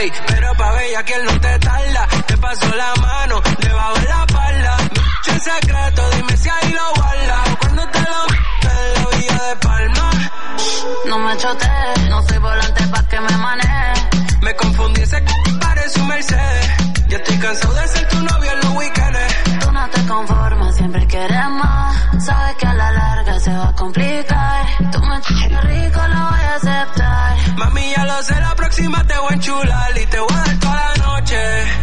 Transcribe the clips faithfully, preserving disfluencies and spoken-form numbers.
Ey, pero pa' bella quien no te tarda. Te paso la mano debajo de la espalda. Mi secreto, dime si ahí lo guarda. Cuando te lo en la villa de Palma. No me chotees, no soy volante pa' que me maneje. Me confundí, ese c*** parece un Mercedes. Ya estoy cansado de ser tu novio en los weekends. Tú no te conformas, siempre quieres más. Sabes que a la larga se va a complicar. Tú me chiques rico, lo voy a aceptar. Mami, ya lo sé, la próxima te voy a enchular y te voy a dar toda la noche.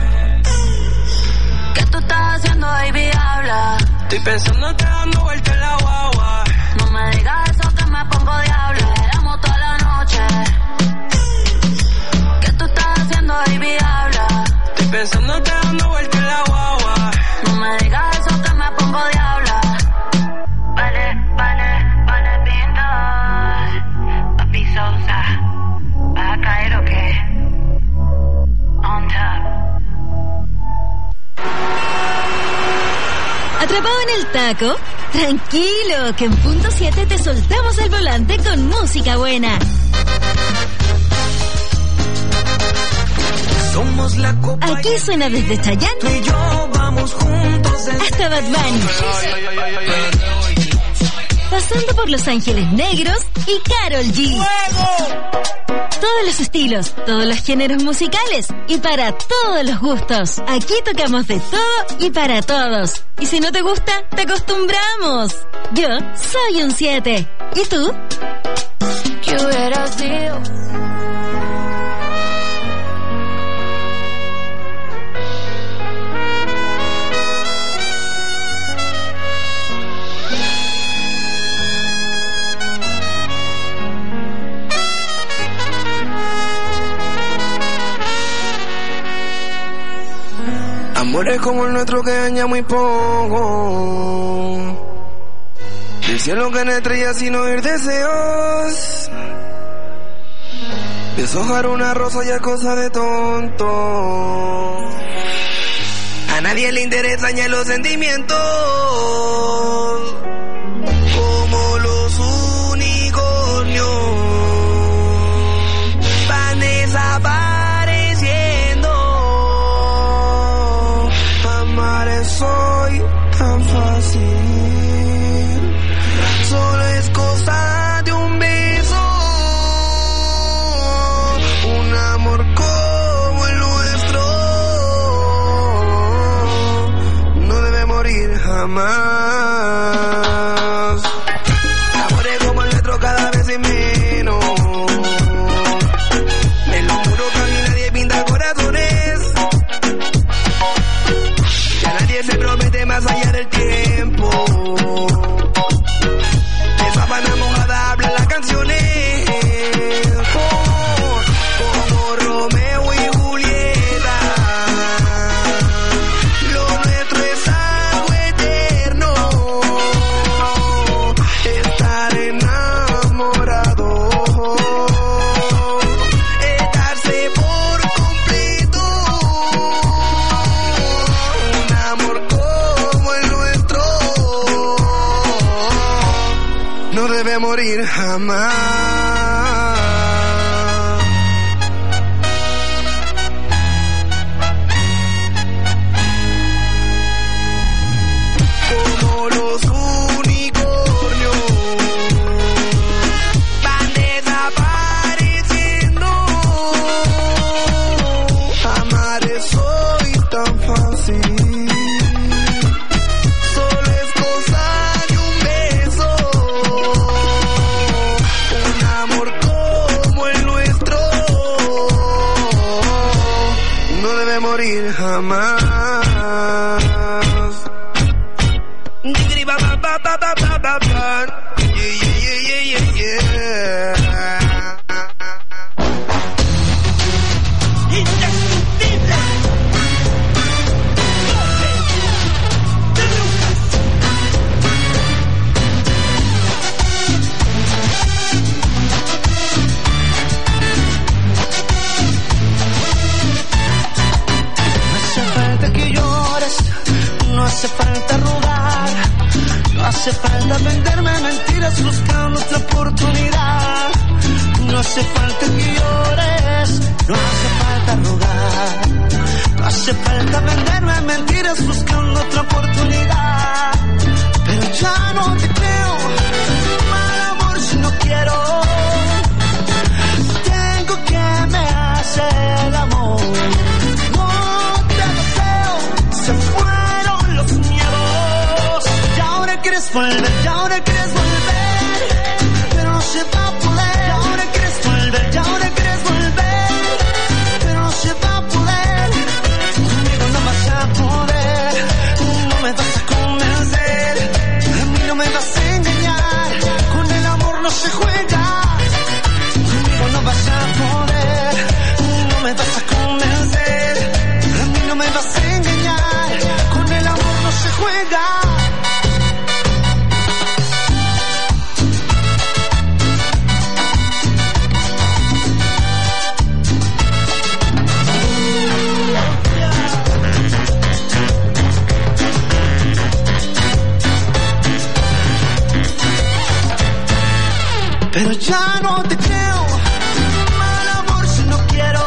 ¿Qué tú estás haciendo, baby? Habla. Estoy pensando te dando vuelta en la guagua. No me digas eso que me pongo diablo. Queremos toda la noche. ¿Qué tú estás haciendo, baby? Habla. Estoy pensando te dando vuelta en la guagua. No me digas eso que me pongo diabla. Vale, vale, vale pintar. Papi Sousa, ¿vas a caer o qué? On top. ¿Atrapado en el taco? Tranquilo, que en punto siete te soltamos el volante con música buena. Somos la copa. Aquí suena desde Chayanne Tú y yo vamos juntos desde... hasta Bad Bunny, pasando por Los Ángeles Negros y Karol G. ¡Fuego! Todos los estilos, todos los géneros musicales y para todos los gustos. Aquí tocamos de todo y para todos. Y si no te gusta, te acostumbramos. Yo soy un siete. ¿Y tú? ¿Qué hubiera sido? Amores como el nuestro que daña muy poco. Del cielo que no estrella sin oír deseos. Deshojar una rosa ya es cosa de tonto. A nadie le interesan ya los sentimientos. Como los unicornios van desapareciendo. Amar es hoy tan fácil. Solo es cosa de un beso. Un amor como el nuestro no debe morir jamás. Amores como el nuestro cada vez es menos. Me lo juro que a mí nadie pinta corazones. Ya nadie se promete más allá del tiempo. De sábana mojada hablan las canciones. Como, como Romeo y Julieta. Lo nuestro es algo eterno. Estar enamorado. Estarse por completo. Un amor como el nuestro no debe morir jamás. Como los unicornios van desapareciendo. Amar es hoy tan fácil. Solo es cosa de un beso. Un amor como el nuestro no debe morir jamás. Diggity ba ba ba ba ba ba ba ba. Yeah, yeah, yeah, yeah, yeah, yeah. Indestructible. De Lucas. No hace falta que llores, no hace falta robar, no hace falta venderme mentiras buscando otra oportunidad. No hace falta que llores, no hace falta falta rogar, no hace falta venderme mentiras buscando otra oportunidad. Pero ya no te creo, mal amor si no quiero. Tengo que me hacer el amor. No te deseo, se fueron los miedos. Y ahora quieres volver, y ahora quieres volver, pero no se va a poder. Y ahora quieres volver, y ahora quieres volver, pero no se va a poder. Conmigo no vas a poder, no me vas a convencer, a mí no me vas a engañar, con el amor no se juega. Conmigo no vas a poder, no me vas a convencer, a mí no me vas a engañar, con el amor no se juega. Pero ya no te creo, mal amor si no quiero.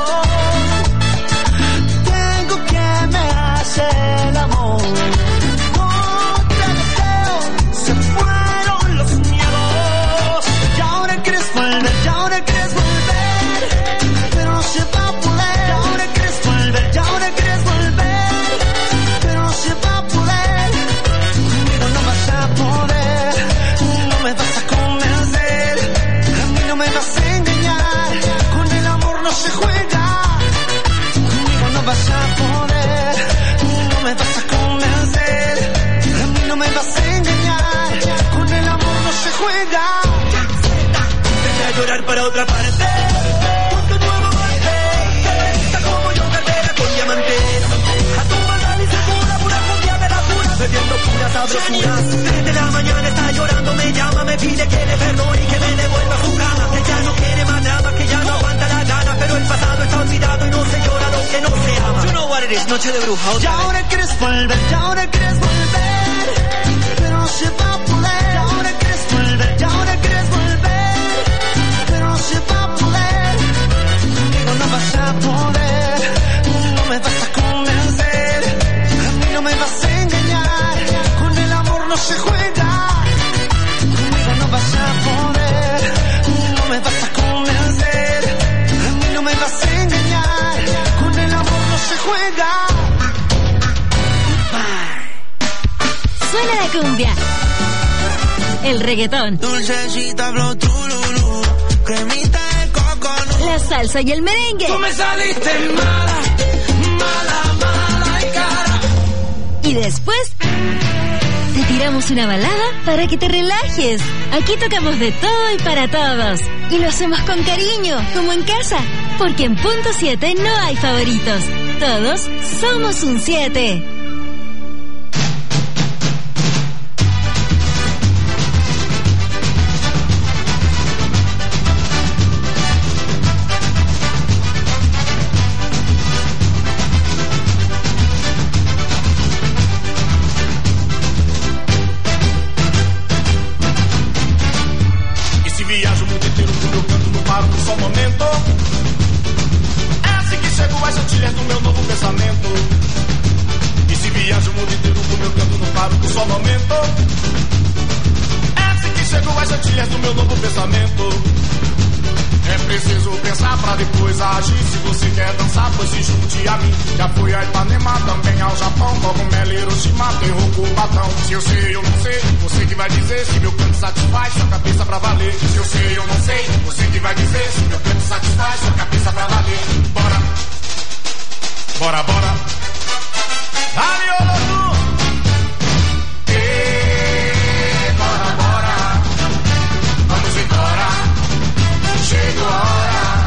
Tengo que me hacer el amor. No te deseo, se fueron los miedos. Y ahora quieres volver, y ahora quieres volver, pero no se va a poder. Y ahora quieres volver, y ahora quieres volver, pero no se va a poder. Conmigo no vas a poder, no me vas a convencer, no me vas a engañar, con el amor no se juega. Conmigo no vas a poder, no me vas a convencer, a mí no me vas a engañar, con el amor no se juega. Deja de llorar para otra parte, busca un nuevo amante, está como yo, cartera con diamante, a tu maldad y segura, pura cumbia de la pura, bebiendo puras sabrosuras. Desde la mañana está llorando, me llama, me pide que le perdone y que me devuelva su cama. Ella no quiere más nada, que ya no aguanta la gana, pero el pasado está olvidado y no se llora lo que no se ama. You know what it is, noche de bruja. Y ahora quieres volver, y ahora quieres volver, pero no se va a poder. Y ahora quieres volver, y ahora quieres volver, pero no se va a poder. Conmigo no vas a poder, no me vas a convencer, a mí no me vas a engañar, con el amor no se juega. Conmigo no vas a poder, no me vas a convencer, a mí no me vas a engañar, con el amor no se juega. Suena la cumbia, el reggaetón, Dulcecita flow tururú, cremita de coco, la salsa y el merengue. tú me saliste mala, mala, mala y cara. Y después te tiramos una balada para que te relajes. Aquí tocamos de todo y para todos. Y lo hacemos con cariño, como en casa. Porque en Punto siete no hay favoritos. Todos somos un siete. Se eu sei, eu não sei, você que vai dizer se meu canto satisfaz sua cabeça pra valer. Se eu sei, eu não sei, você que vai dizer se meu canto satisfaz sua cabeça pra valer. Bora, bora, bora. Dale, ô louco! Ê, bora, bora. Vamos embora. Chegou a hora.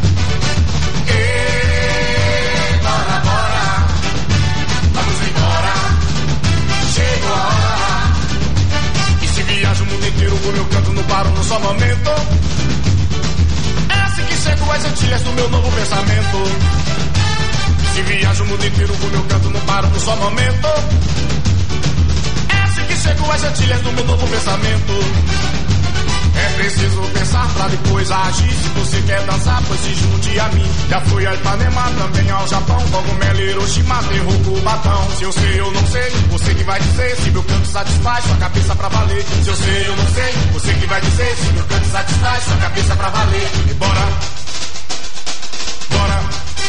Ê, bora, bora. Vamos embora. Chegou a hora. E se viaja o mundo inteiro com meu canto, não paro num só momento. É assim que chego às Antilhas do meu novo pensamento. Se viajo o mundo inteiro com meu canto, não paro num só momento. É assim que chego às Antilhas do meu novo pensamento. É preciso pensar pra depois agir. Se você quer dançar, pois se junte a mim. Já fui a Ipanema, também ao Japão. Cogumelo, Hiroshima, terror, Cubatão. Se eu sei, eu não sei, você que vai dizer. Se meu canto satisfaz sua cabeça pra valer. Se eu sei, eu não sei, você que vai dizer. Se meu canto satisfaz sua cabeça pra valer. E bora, bora.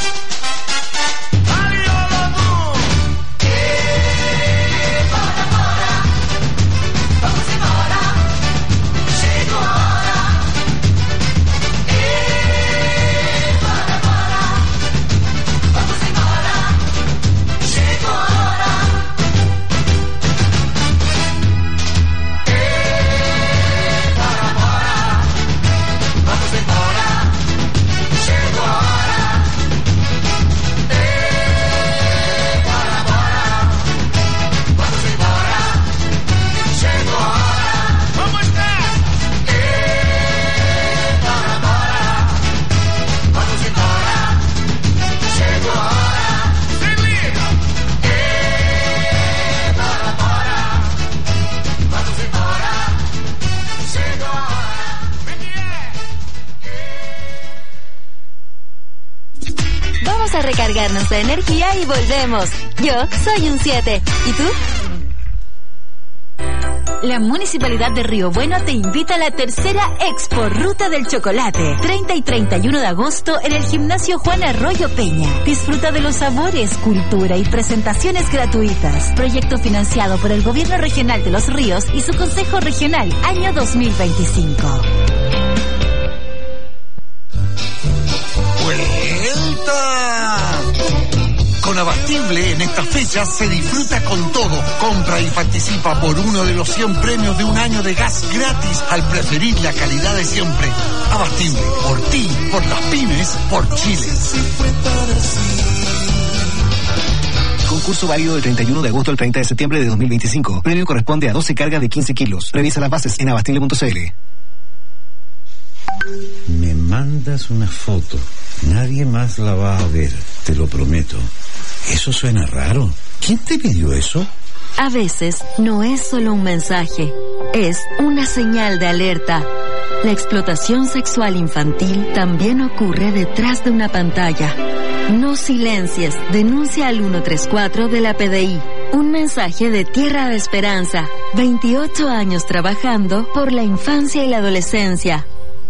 A recargar nuestra energía y volvemos. Yo soy un siete. ¿Y tú? La Municipalidad de Río Bueno te invita a la tercera Expo Ruta del Chocolate, treinta y treinta y uno de agosto en el Gimnasio Juan Arroyo Peña. Disfruta de los sabores, cultura y presentaciones gratuitas. Proyecto financiado por el Gobierno Regional de Los Ríos y su Consejo Regional, año dos mil veinticinco. Con Abastible en estas fechas se disfruta con todo. Compra y participa por uno de los cien premios de un año de gas gratis al preferir la calidad de siempre. Abastible, por ti, por las pymes, por Chile. Concurso válido del treinta y uno de agosto al treinta de septiembre de dos mil veinticinco. Premio corresponde a doce cargas de quince kilos. Revisa las bases en abastible punto c l. Me mandas una foto. Nadie más la va a ver, te lo prometo. Eso suena raro. ¿Quién te pidió eso? A veces no es solo un mensaje, es una señal de alerta. La explotación sexual infantil también ocurre detrás de una pantalla. No silencies, denuncia al ciento treinta y cuatro de la P D I. Un mensaje de Tierra de Esperanza. veintiocho años trabajando por la infancia y la adolescencia.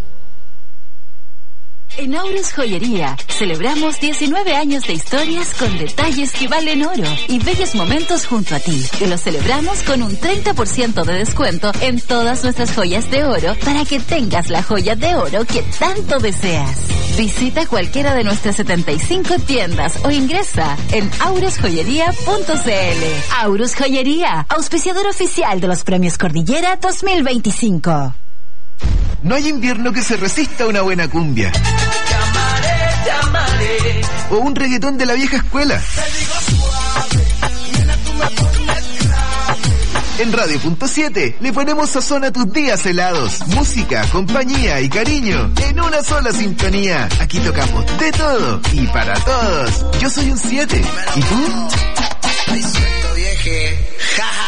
En Aures Joyería celebramos diecinueve años de historias con detalles que valen oro y bellos momentos junto a ti. Y los celebramos con un treinta por ciento de descuento en todas nuestras joyas de oro para que tengas la joya de oro que tanto deseas. Visita cualquiera de nuestras setenta y cinco tiendas o ingresa en aures joyería punto c l. Aures Joyería, auspiciador oficial de los Premios Cordillera dos mil veinticinco. No hay invierno que se resista a una buena cumbia. Llamaré, llamaré. O un reggaetón de la vieja escuela. En Radio Punto siete le ponemos sazón a tus días helados. Música, compañía y cariño en una sola sintonía. Aquí tocamos de todo y para todos. Yo soy un siete. ¿Y tú? Ay, suelto vieje. Jaja.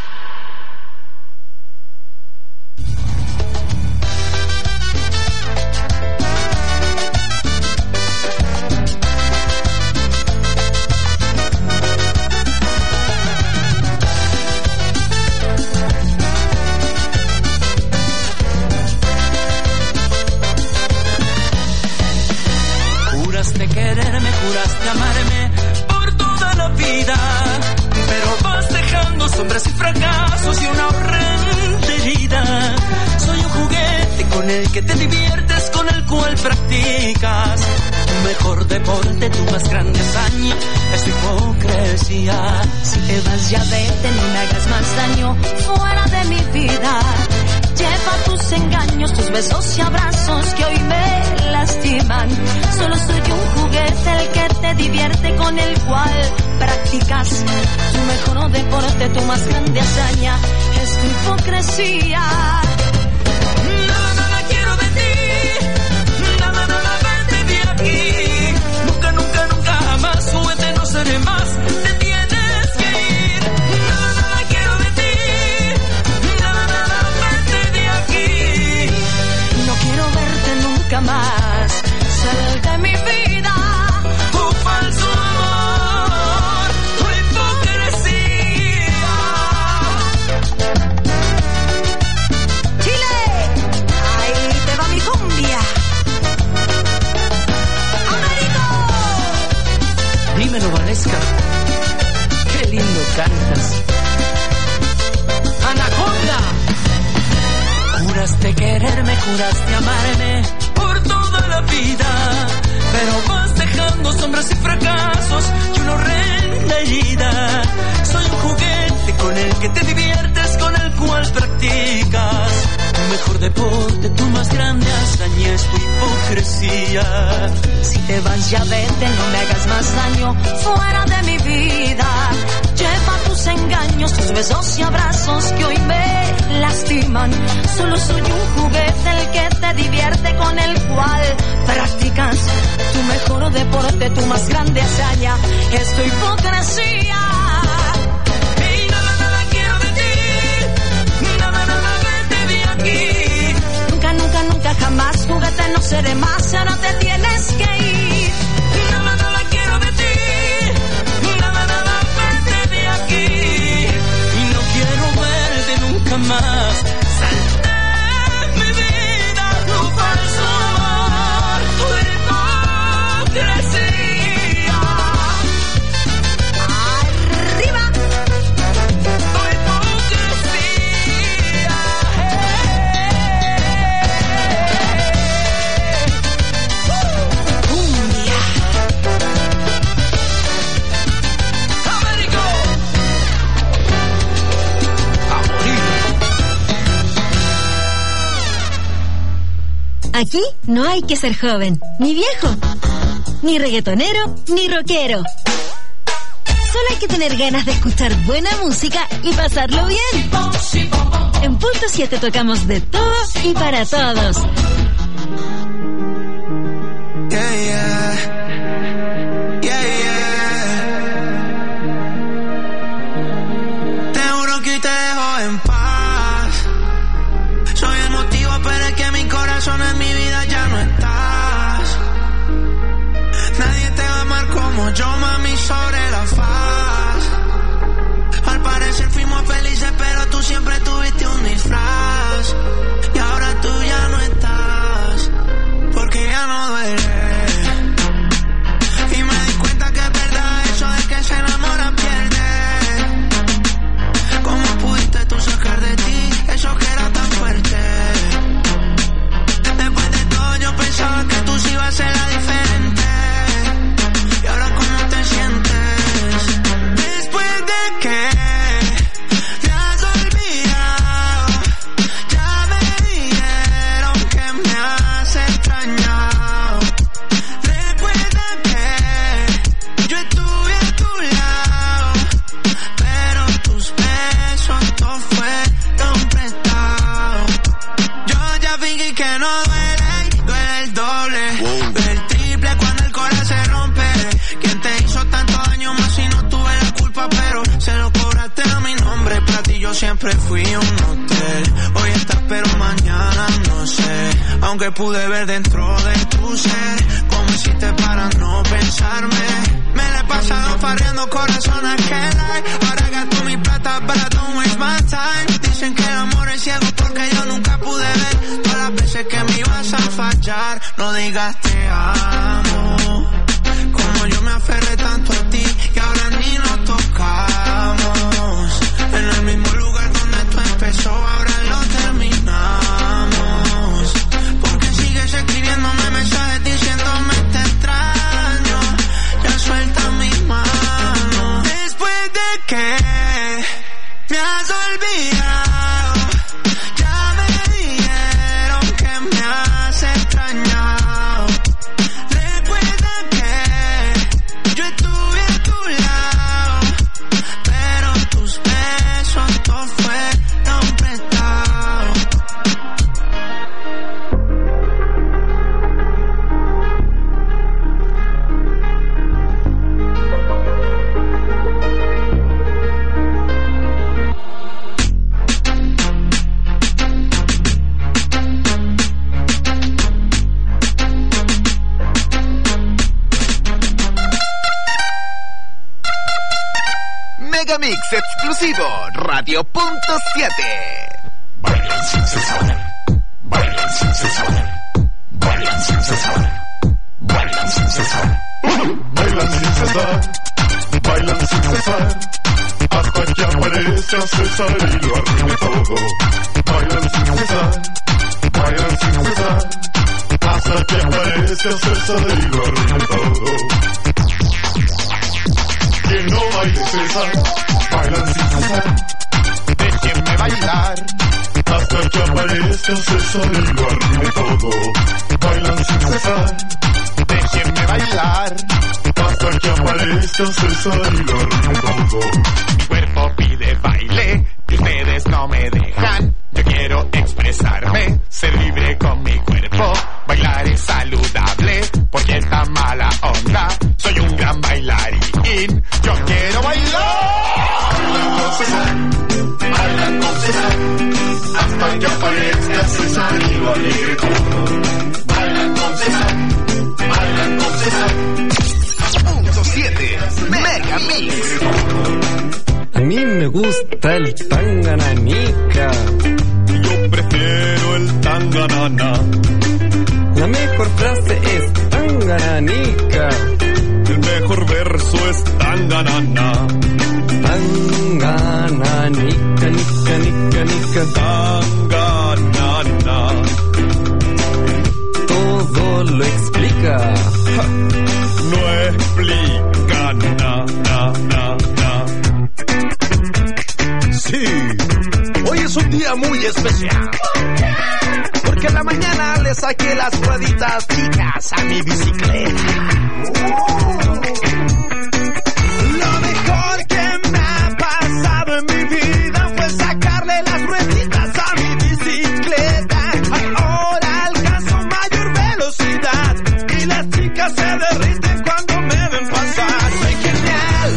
Juraste quererme, juraste amarme por toda la vida, pero vas dejando sombras y fracasos y una horrenda herida. Soy un juguete con el que te diviertes, con el cual practicas tu mejor deporte, tu más grande hazaña es tu hipocresía. Si te vas ya vete, no me hagas más daño fuera de mi vida. Lleva tus engaños, tus besos y abrazos que hoy me lastiman. Solo soy un juguete el que te divierte, con el cual practicas tu mejor deporte, tu más grande hazaña es tu hipocresía. Nada, nada quiero de ti, nada, nada vete de aquí. Nunca, nunca, nunca jamás, juguete no seré más. Te tienes que ir. Nada, nada quiero de ti, nada, nada vete de aquí. Oscar, qué lindo cantas. Anaconda. Juraste quererme, juraste amarme por toda la vida, pero vas dejando sombras y fracasos y una horrenda herida. Soy un juguete con el que te diviertes, con el cual practicas tu mejor deporte, tu más grande hazaña es tu hipocresía. Si te vas ya vete, no me hagas más daño fuera de mi vida. Lleva tus engaños, tus besos y abrazos que hoy me lastiman. Solo soy un juguete el que te divierte, con el cual practicas tu mejor deporte, tu más grande hazaña es tu hipocresía. Y nada, nada quiero de ti, nada, nada vete de aquí. Nunca, nunca, nunca, jamás juguete no seré más, ahora te tienes que ir. Nada, nada quiero de ti, nada, nada vete de aquí. Y no quiero verte nunca más. Salte de mi vida, tu falso amor, tu hipocresía. Arriba. Tu hipocresía. Cumbia. Américo. A morir. Aquí no hay que ser joven, ni viejo, ni reggaetonero, ni rockero. Solo hay que tener ganas de escuchar buena música y pasarlo bien. En Punto siete tocamos de todo y para todos. Yeah, yeah. Yeah, yeah. Te juro que te dejo en paz. Soy el motivo, pero es que mi corazón en mi vida ya no estás. Nadie te va a amar como yo, mami, sobre la faz. Al parecer fuimos felices, pero tú siempre tuviste un disfraz. Y ahora tú ya no estás, porque ya no duele. Y me di cuenta que es verdad eso de que se enamora pierde. ¿Cómo pudiste tú sacar de ti eso que era tan fuerte? Después de todo yo pensaba que tú sí ibas a ser la diferente. Y ahora ¿cómo te sientes? Después de que me has olvidado, ya me dijeron que me has extrañado. Recuerda que yo estuve a tu lado, pero tus besos no fueron prestados. Yo ya fingí que no duele, duele el doble, duele el triple cuando el corazón se rompe. ¿Quién te hizo tanto daño más si no tuve la culpa? Pero se lo cobraste a mi nombre. Para ti yo siempre fui un hotel. Hoy estás pero mañana no sé. Aunque pude ver dentro de tu ser cómo hiciste para no pensarme. Me la he pasado farreando corazón a aquel. Ahora gasto mi plata para don't waste my time. Dicen que el amor es ciego porque yo nunca pude ver todas las veces que me ibas a fallar. No digas te amo, como yo me aferré tanto a ti y ahora ni nos tocamos. En el mismo lugar donde esto empezó, ahora lo terminamos. Porque sigues escribiéndome mensajes diciéndome te extraño. Ya suelta mis manos. Después de que me has olvidado, ya me dijeron que me has extrañado. Recuerda que yo estuve a tu lado, pero tus besos no fueron prestados. Megamix exclusivo Radio Punto siete. Bailan sin cesar, bailan sin cesar, bailan sin cesar, bailan sin cesar, bailan sin cesar. bailan sin cesar, hasta que aparece a César y lo arruine todo. Bailan sin cesar, bailan sin cesar, hasta que aparece a César y lo arruine todo. Que no baile César, bailan sin cesar, déjenme bailar, hasta que aparezca César y lo arruine todo. Bailan sin cesar, déjenme bailar, hasta que aparezca César y lo arruine todo. Mi cuerpo pide baile, y ustedes no me dejan. Yo quiero expresarme, ser libre con mi cuerpo. Bailar es saludable, porque esta mala onda, soy un gran bailarín. Yo quiero bailar. Bailan con César, bailan con César, hasta que aparezca César y lo alegre todo. Bailan con César, bailan con César. Punto siete, Mega Mix. A mí me gusta el tangananica. Yo prefiero el tanganana. La mejor frase es tangananica. El mejor verso es tanganana. Tangananica, nica, nica, nica. Tanganana. Todo lo explica. Ja, no explica na, na, na, na. Sí, hoy es un día muy especial, porque en la mañana le saqué las rueditas chicas a mi bicicleta. Lo mejor que me ha pasado en mi vida fue sacarle las rueditas a mi bicicleta. Ahora alcanzo mayor velocidad y las chicas se derriten cuando me ven pasar. Soy genial.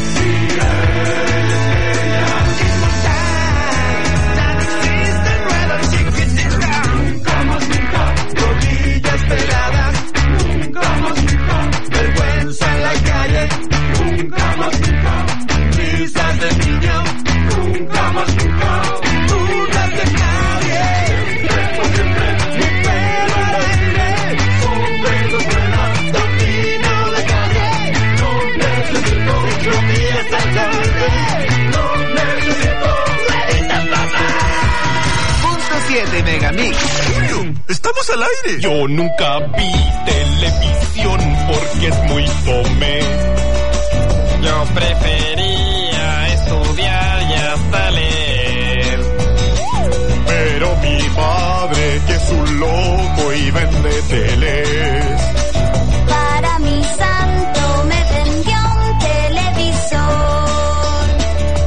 Vergüenza en la calle, nunca más nunca. Risas de niño, nunca más nunca. Dudas de nadie, mi pelo al aire, sonrisas buenas, domino de calle. No necesito, lo mío es el calle. No necesito rueditas, papá. Punto siete, Mega Mix. Estamos al aire. Yo nunca vi televisión porque es muy fome. Yo prefería estudiar y hasta leer. Pero mi padre, que es un loco y vende teles, Para mi santo me vendió un televisor.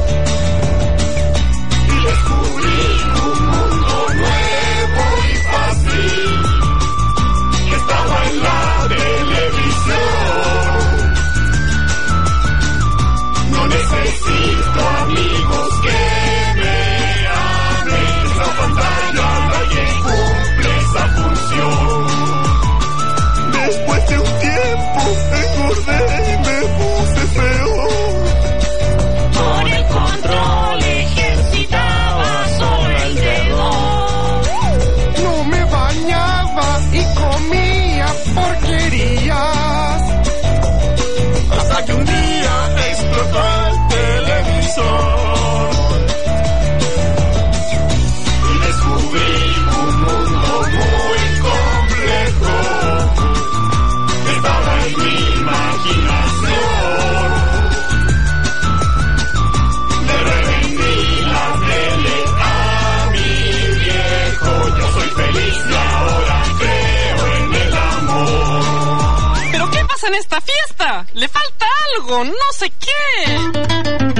y descubrí un mundo nuevo y fácil que estaba en la televisión. No necesito amigos que me amen. La pantalla la que cumple esa función. Después de un tiempo engordé y me puse feo. Con el control ejercitaba solo el dedo. No me bañaba y comía porquerías. Hasta que un día explotó el televisor y descubrí un mundo muy complejo que estaba en mi imaginación. Le revendí la tele a mi viejo. Yo soy feliz y ahora creo en el amor. ¿Pero qué pasa en esta fiesta? Le falta algo, no sé qué.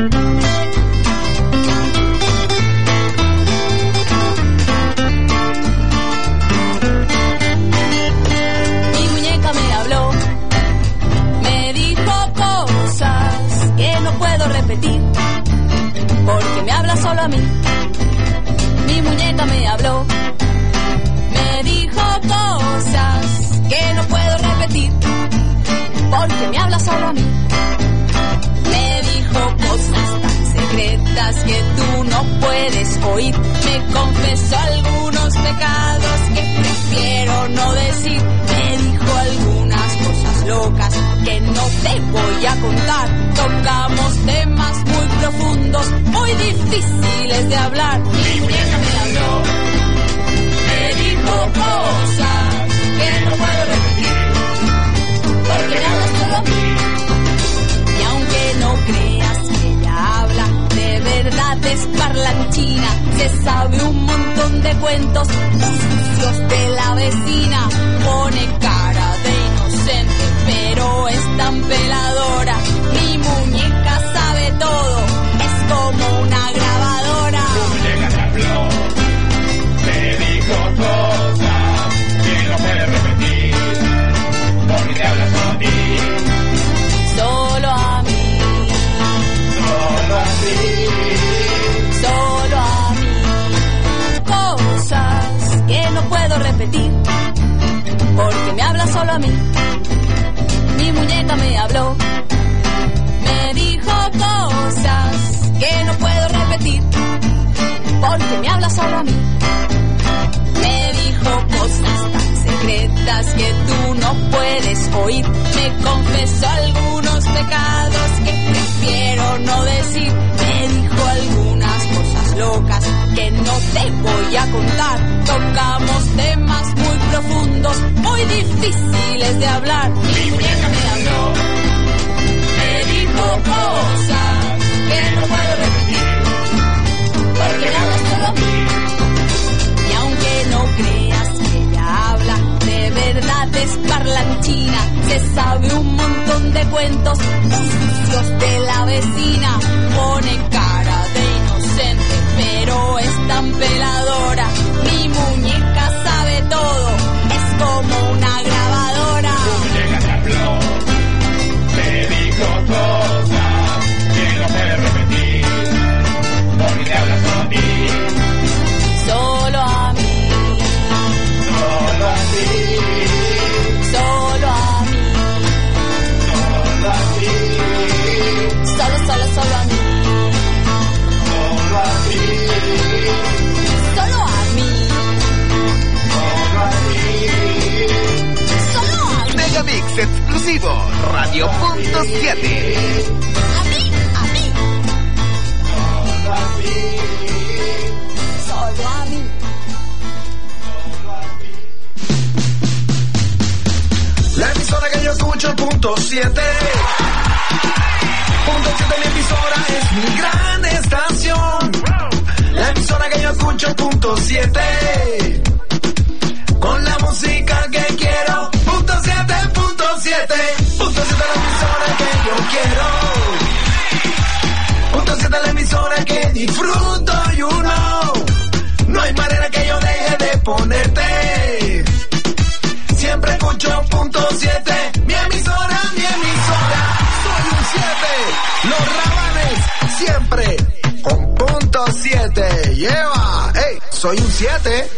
Mi muñeca me habló, me dijo cosas que no puedo repetir, porque me habla solo a mí. Mi muñeca me habló, me dijo cosas que no puedo repetir, porque me habla solo a mí. Me dijo cosas tan secretas que tú no puedes oír. Me confesó algunos pecados que prefiero no decir. Me dijo algunas cosas locas que no te voy a contar. Tocamos temas muy profundos, muy difíciles de hablar. Mi muñeca me habló, me dijo cosas que no puedo repetir, porque me habla solo a mí. Y aunque no creas que ella habla, de verdad es parlanchina. Se sabe un montón de cuentos sucios de la vecina. Pone cara de inocente, pero es tan peladora. Mi muñeca sabe todo, es como una grabadora. Tu muñeca me habló, me dijo cosas que no puede repetir, porque te habla solo a ti. Solo a mí. Solo a ti. Solo a mí. Cosas que no puedo repetir, porque me habla solo a mí. Mi muñeca me habló, me dijo cosas que no puedo repetir, porque me habla solo a mí. Me dijo cosas tan secretas que tú no puedes oír. Me confesó algunos pecados que prefiero no decir. Me dijo algunas cosas locas que no te voy a contar. Tocamos temas muy profundos, muy difíciles de hablar. Mi muñeca me habló, me dijo cosas que no puedo repetir, porque me habla solo a mí. Y aunque no creas que ella habla, de verdad es parlanchina. Se sabe un montón de cuentos sucios de la vecina. Pone cara de inocente, pero es tan peladora. Mi muñeca sabe todo, es como una grabadora. Tu muñeca me habló, me dijo cosas que no puede repetir, porque te habla solo a ti. Solo a mí. Solo a ti. Solo a mí. Solo a ti. Solo, solo, solo a mí. Solo a ti. Solo a mí. Solo a ti. Solo a mí. Megamix exclusivo, Radio Punto siete. A mí, a mí. Solo a ti. Solo a mí. La emisora que yo escucho, punto siete. Punto siete, mi emisora es mi gran estación. La emisora que yo escucho, punto siete. Con la música que quiero, punto siete, punto siete. Punto siete, la emisora que yo quiero. Punto siete, la emisora que disfruto, you know. No hay manera que yo deje de ponerte. Siempre escucho punto siete, mi emisora, mi emisora. Soy un siete, los rabanes siempre con punto siete. Lleva, hey, soy un siete.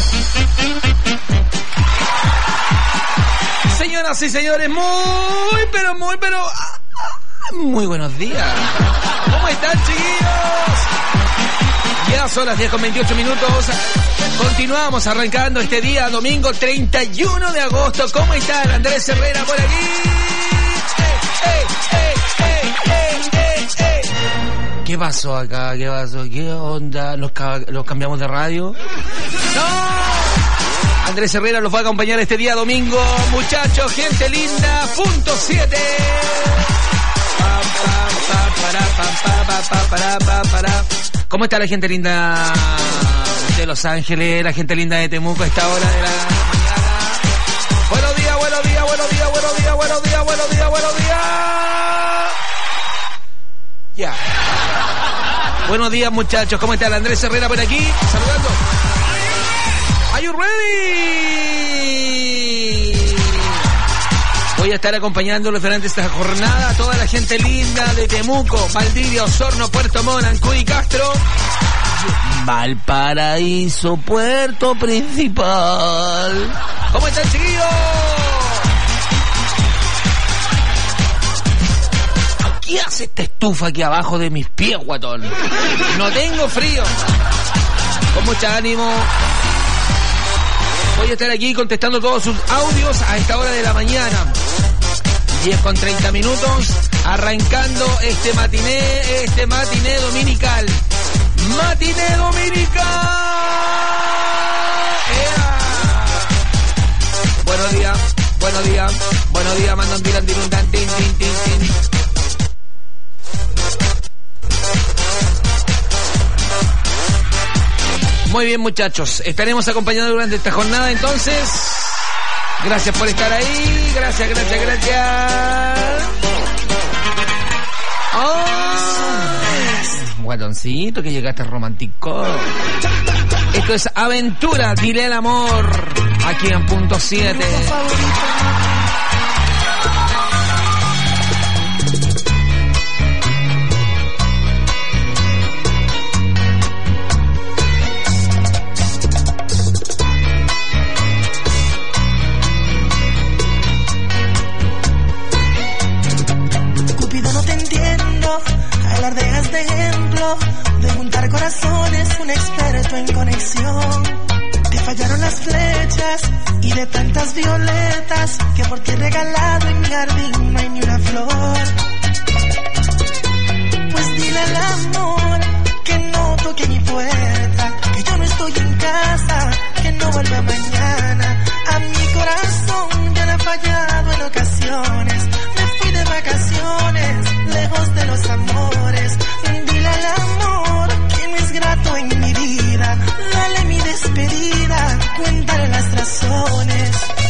Señoras y señores, muy, pero muy, pero muy buenos días. ¿Cómo están, chiquillos? Ya son las diez con veintiocho minutos. Continuamos arrancando este día, domingo treinta y uno de agosto. ¿Cómo están? Andrés Herrera por aquí. ¡Ey, ey, ey, ey, ey, ey! ¿Qué pasó acá? ¿Qué pasó? ¿Qué onda? ¿Los, ca- los cambiamos de radio? ¡No! Andrés Herrera los va a acompañar este día domingo. Muchachos, gente linda, punto siete. Pam, pam, pam, para, pam, pam, pam, para, pam, para. ¿Cómo está la gente linda de Los Ángeles, la gente linda de Temuco a esta hora de la mañana? Buenos días, buenos días, buenos días, buenos días, buenos días, buenos días, buenos días. Ya. Buenos días, muchachos. ¿Cómo está el Andrés Herrera por aquí? Saludando. Are you ready? Voy a estar acompañándolos durante esta jornada a toda la gente linda de Temuco, Valdivia, Osorno, Puerto Montt, Ancud y Castro. Valparaíso, puerto principal. ¿Cómo están, chiquillos? ¿Qué hace esta estufa aquí abajo de mis pies, guatón? No tengo frío. Con mucha ánimo. Voy a estar aquí contestando todos sus audios a esta hora de la mañana. diez con treinta minutos, arrancando este matiné, este matiné dominical. ¡Matiné dominical! ¡Ea! Buenos días, buenos días, buenos días, mandan tiran, tiran, tan, tin, tin, tin, tin. Muy bien, muchachos, estaremos acompañando durante esta jornada, entonces. Gracias por estar ahí, gracias, gracias, gracias. Oh, guatoncito, que llegaste romántico. Esto es Aventura, dile el amor, aquí en Punto siete. Alardeas de ejemplo, de juntar corazones, un experto en conexión. Te fallaron las flechas y de tantas violetas que por ti he regalado en mi jardín no hay ni una flor. Pues dile al amor que no toque mi puerta, que yo no estoy en casa, que no vuelva mañana. A mi corazón ya le ha fallado en ocasiones. Me fui de vacaciones, lejos de los amores. Dile al amor que no es grato en mi vida. Dale mi despedida, cuéntale las razones.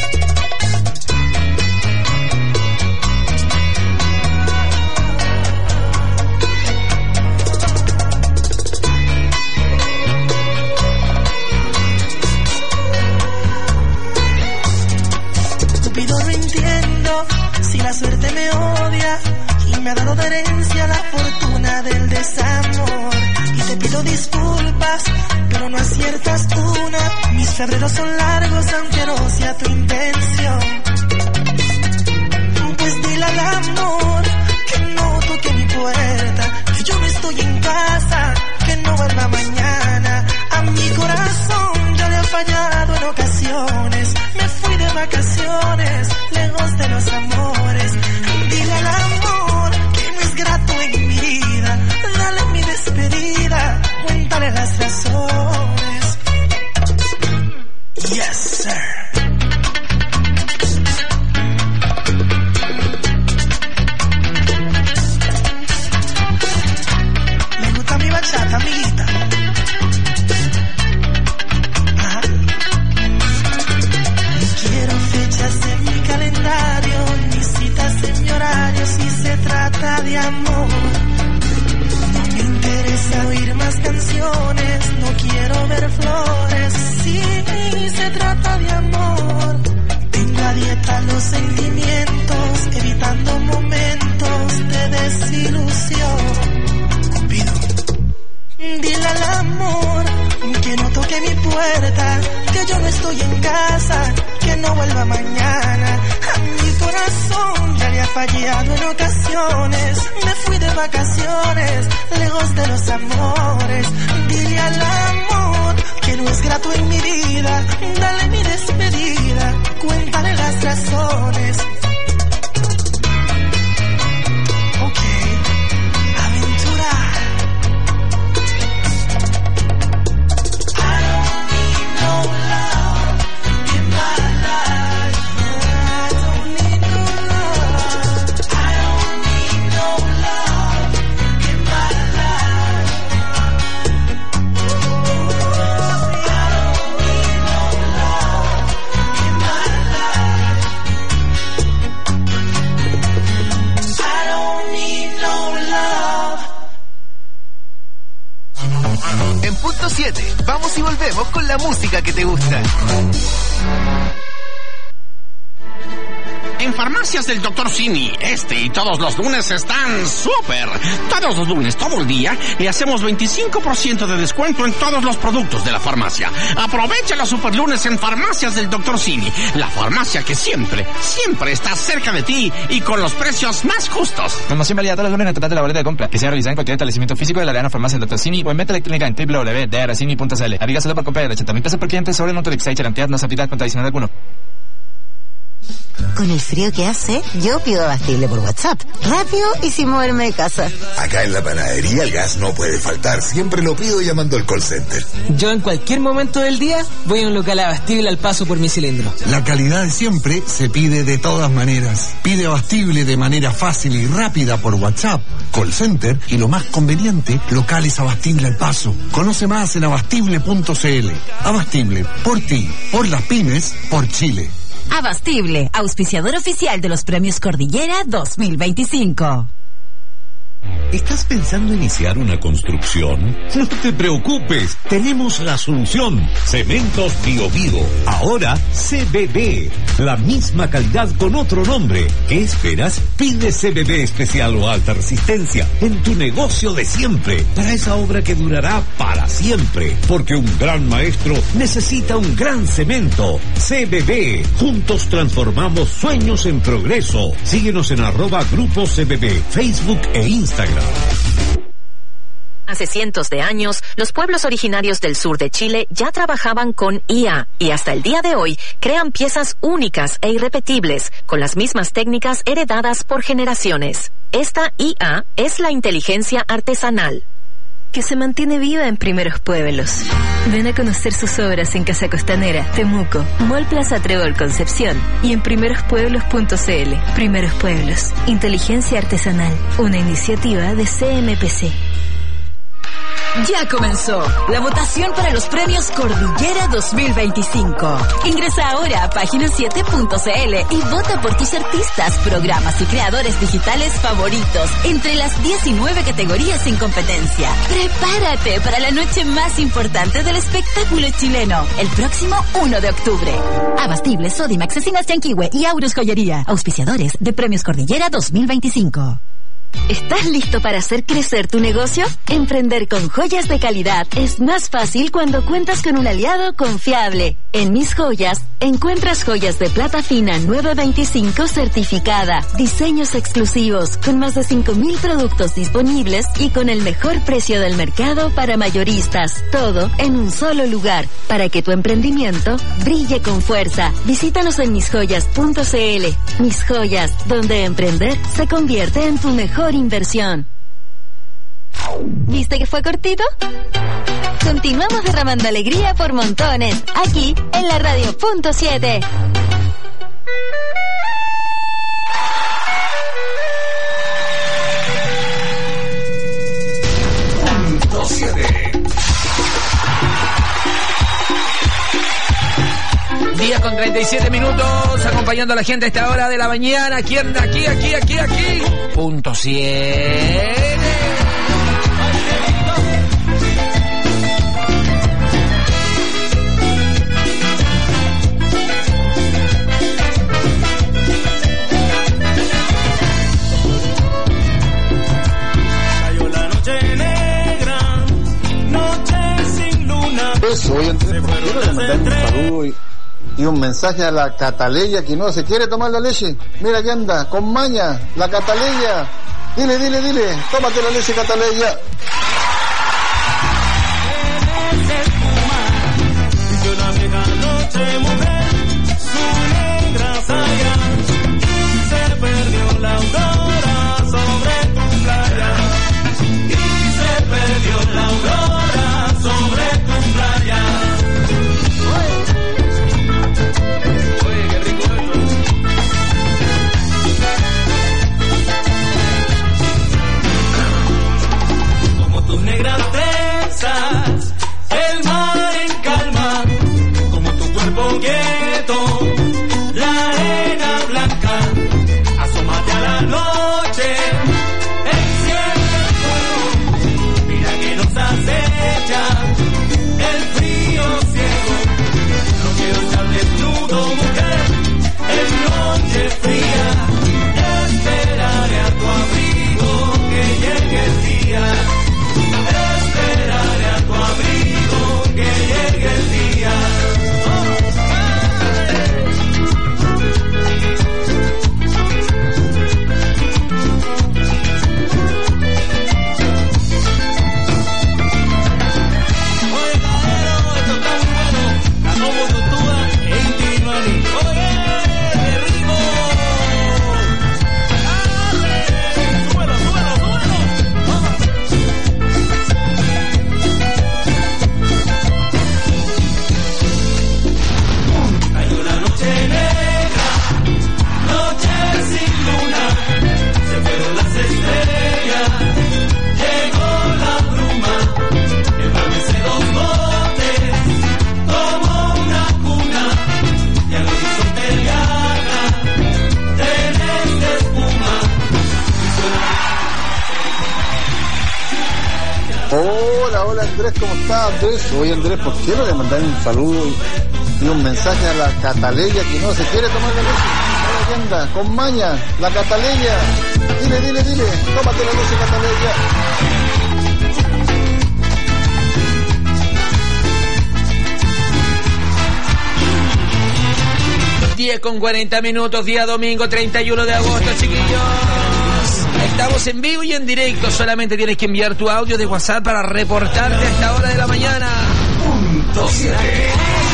Cupido, no entiendo si la suerte me odia y me ha dado de herencia la fortuna del desamor. Y te pido disculpas, pero no aciertas una. Mis febreros son largos, aunque no sea tu intención. Pues dile al amor que no toque mi puerta, que yo no estoy en casa, que no vuelva mañana. A mi corazón ya le ha fallado en ocasiones. Me fui de vacaciones, lejos de los amores. Dile al amor que no es grato en mi vida. Dale mi despedida, cuéntale las razones. Yes, sir. Me gusta mi bachata, amiguita. Ajá. No quiero fechas en mi calendario, ni citas en mi horario si se trata de amor. No me interesa oír más canciones, no quiero ver flores si se trata de amor. Tengo a dieta los sentimientos, evitando momentos de desilusión. Cupido, dile al amor que no toque mi puerta, que yo no estoy en casa, que no vuelva mañana. A mi corazón ya le ha fallado en ocasiones. Me fui de vacaciones, lejos de los amores. Dile al amor que no es grato en mi vida. Dale mi despedida, cuéntale las razones. Ok, aventura. I don't need no love in my life. I don't need no love. I don't need no love in my life. I don't need no love in my life. I don't need no love. En Punto siete, vamos y volvemos con la música que te gusta. En Farmacias del doctor Simi, este y todos los lunes están súper. Todos los lunes, todo el día, le hacemos veinticinco por ciento de descuento en todos los productos de la farmacia. Aprovecha los super lunes en Farmacias del doctor Simi, la farmacia que siempre, siempre está cerca de ti y con los precios más justos. Promoción válida todos los lunes en el total de la boleta de compra, que sea realizada en cualquier establecimiento físico de la Arena Farmacia del doctor Simi o en venta electrónica en doble u doble u doble u punto d r simi punto c l. Aplica solo por compra de ochenta mil pesos por cliente sobre el monto de exchange, cantidad no se aplica con tradicional alguno. Con el frío que hace, yo pido Abastible por WhatsApp. Rápido y sin moverme de casa. Acá en la panadería el gas no puede faltar. Siempre lo pido llamando al call center. Yo en cualquier momento del día voy a un local Abastible al paso por mi cilindro. La calidad de siempre se pide de todas maneras. Pide Abastible de manera fácil y rápida por WhatsApp, call center y lo más conveniente, locales Abastible al paso. Conoce más en abastible punto c l. Abastible, por ti, por las pymes, por Chile. Abastible, auspiciador oficial de los Premios Cordillera dos mil veinticinco. ¿Estás pensando iniciar una construcción? No te preocupes, tenemos la solución. Cementos Bio Bio, ahora C B B. La misma calidad con otro nombre. ¿Qué esperas? Pide C B B especial o alta resistencia en tu negocio de siempre, para esa obra que durará para siempre. Porque un gran maestro necesita un gran cemento. C B B, juntos transformamos sueños en progreso. Síguenos en arroba Grupo C B B, Facebook e Instagram. Hace cientos de años, los pueblos originarios del sur de Chile ya trabajaban con I A y hasta el día de hoy crean piezas únicas e irrepetibles con las mismas técnicas heredadas por generaciones. Esta I A es la inteligencia artesanal, que se mantiene viva en Primeros Pueblos. Ven a conocer sus obras en Casa Costanera, Temuco, Mall Plaza Trébol Concepción y en primeros pueblos punto c l. Primeros Pueblos, inteligencia artesanal, una iniciativa de C M P C. Ya comenzó la votación para los premios Cordillera dos mil veinticinco. Ingresa ahora a página siete punto c l y vota por tus artistas, programas y creadores digitales favoritos entre las diecinueve categorías en competencia. Prepárate para la noche más importante del espectáculo chileno, el próximo uno de octubre. Abastible, Sodimac, Cecinas Yanquihue y Aurus Joyería, auspiciadores de Premios Cordillera dos mil veinticinco. ¿Estás listo para hacer crecer tu negocio? Emprender con joyas de calidad es más fácil cuando cuentas con un aliado confiable. En Mis Joyas, encuentras joyas de plata fina nueve veinticinco certificada, diseños exclusivos, con más de cinco mil productos disponibles y con el mejor precio del mercado para mayoristas. Todo en un solo lugar, para que tu emprendimiento brille con fuerza. Visítanos en mis joyas punto c l. Mis Joyas, donde emprender se convierte en tu mejor inversión. ¿Viste que fue cortito? Continuamos derramando alegría por montones, aquí en la Radio Punto siete. Punto siete. Día con treinta y siete minutos, acompañando a la gente a esta hora de la mañana. Aquí anda, aquí, aquí, aquí, aquí. Punto siete. Cayó la noche negra, noche sin luna. Eso, hoy entre, quiero mandar un saludo y, y un mensaje a la Cataleya que no se quiere tomar la leche. Mira que anda, con maña, la Cataleya. Dile, dile, dile, tómate la leche, Cataleya. Yo la vieja noche mujer, su negra saya, y se perdió la aurora sobre tu playa, y se perdió la aurora sobre tu playa. Oye, qué rico esto. Como Hola, hola Andrés, ¿cómo estás Andrés? Oye Andrés, ¿por qué no le mandar un saludo y, y un mensaje a la Cataleya que no se quiere tomar la leche? Hola, ¿qué anda? Con maña, la Cataleya. Dile, dile, dile, tómate la leche Cataleya. diez con cuarenta minutos, día domingo treinta y uno de agosto, chiquillos. Estamos en vivo y en directo. Solamente tienes que enviar tu audio de WhatsApp para reportarte a esta hora de la mañana. Punto siete.